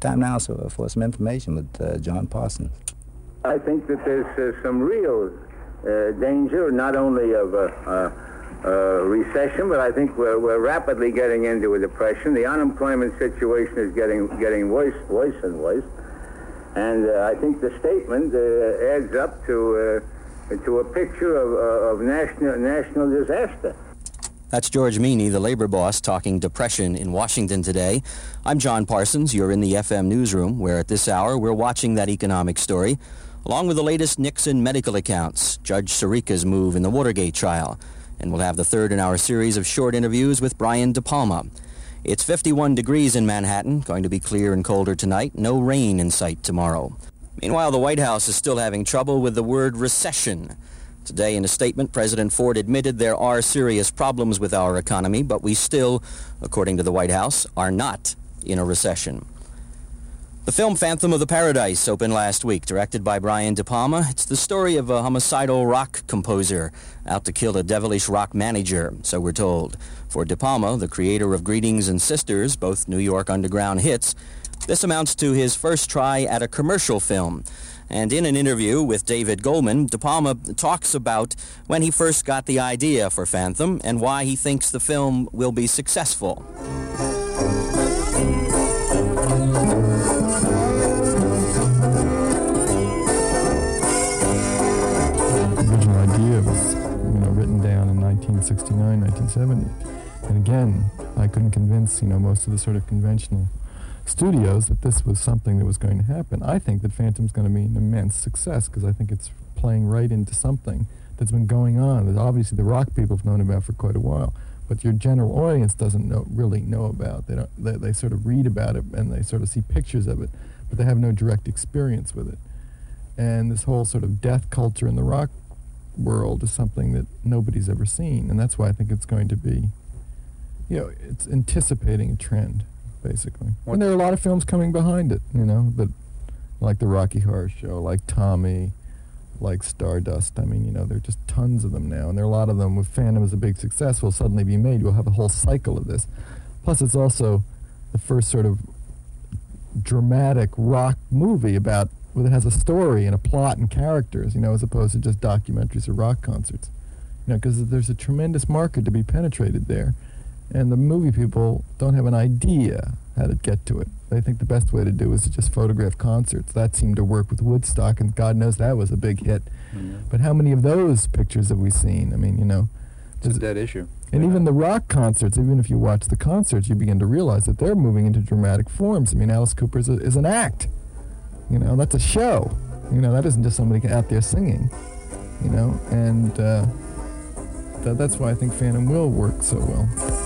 Time now for some information with John Parsons. I think that there's some real danger, not only of recession, but I think we're rapidly getting into a depression. The unemployment situation is getting worse and worse. And I think the statement adds up to a picture of national disaster. That's George Meany, the labor boss, talking depression in Washington today. I'm John Parsons. You're in the FM newsroom, where at this hour we're watching that economic story, along with the latest Nixon medical accounts, Judge Sirica's move in the Watergate trial, and we'll have the third in our series of short interviews with Brian De Palma. It's 51 degrees in Manhattan, going to be clear and colder tonight, no rain in sight tomorrow. Meanwhile, the White House is still having trouble with the word recession. Today, in a statement, President Ford admitted there are serious problems with our economy, but we still, according to the White House, are not in a recession. The film Phantom of the Paradise opened last week, directed by Brian De Palma. It's the story of a homicidal rock composer out to kill a devilish rock manager, so we're told. For De Palma, the creator of Greetings and Sisters, both New York underground hits, this amounts to his first try at a commercial film. And in an interview with David Goldman, De Palma talks about when he first got the idea for Phantom and why he thinks the film will be successful. Was, written down in 1969, 1970. And again, I couldn't convince, most of the sort of conventional studios that this was something that was going to happen. I think that Phantom's going to be an immense success because I think it's playing right into something that's been going on that obviously the rock people have known about for quite a while, but your general audience doesn't really know about. They sort of read about it and they sort of see pictures of it, but they have no direct experience with it. And this whole sort of death culture in the rock world is something that nobody's ever seen, and that's why I think it's going to be, it's anticipating a trend, basically. And there are a lot of films coming behind it, that, like the Rocky Horror Show, like Tommy, like Stardust. I mean, there are just tons of them now, and there are a lot of them. With Phantom as a big success will suddenly be made. We'll have a whole cycle of this. Plus, it's also the first sort of dramatic rock movie about that has a story and a plot and characters, as opposed to just documentaries or rock concerts. Because there's a tremendous market to be penetrated there, and the movie people don't have an idea how to get to it. They think the best way to do is to just photograph concerts. That seemed to work with Woodstock, and God knows that was a big hit. Mm-hmm. But how many of those pictures have we seen? I mean, it's a dead issue. And even the rock concerts, even if you watch the concerts, you begin to realize that they're moving into dramatic forms. I mean, Alice Cooper is an act. That's a show. That isn't just somebody out there singing. And that's why I think Phantom will work so well.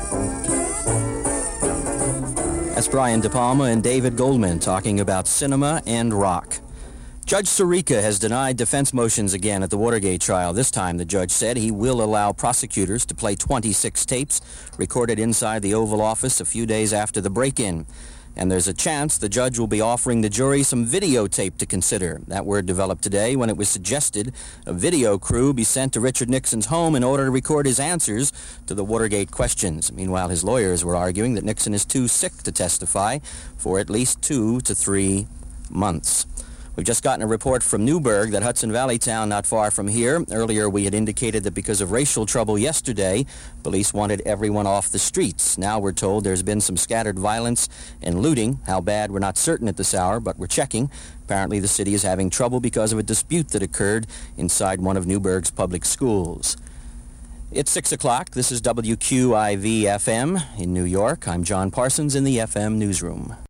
That's Brian De Palma and David Goldman talking about cinema and rock. Judge Sirica has denied defense motions again at the Watergate trial. This time, the judge said he will allow prosecutors to play 26 tapes recorded inside the Oval Office a few days after the break-in. And there's a chance the judge will be offering the jury some videotape to consider. That word developed today when it was suggested a video crew be sent to Richard Nixon's home in order to record his answers to the Watergate questions. Meanwhile, his lawyers were arguing that Nixon is too sick to testify for at least 2 to 3 months. We've just gotten a report from Newburgh, that Hudson Valley town not far from here. Earlier, we had indicated that because of racial trouble yesterday, police wanted everyone off the streets. Now we're told there's been some scattered violence and looting. How bad, we're not certain at this hour, but we're checking. Apparently, the city is having trouble because of a dispute that occurred inside one of Newburgh's public schools. It's 6 o'clock. This is WQIV-FM in New York. I'm John Parsons in the FM newsroom.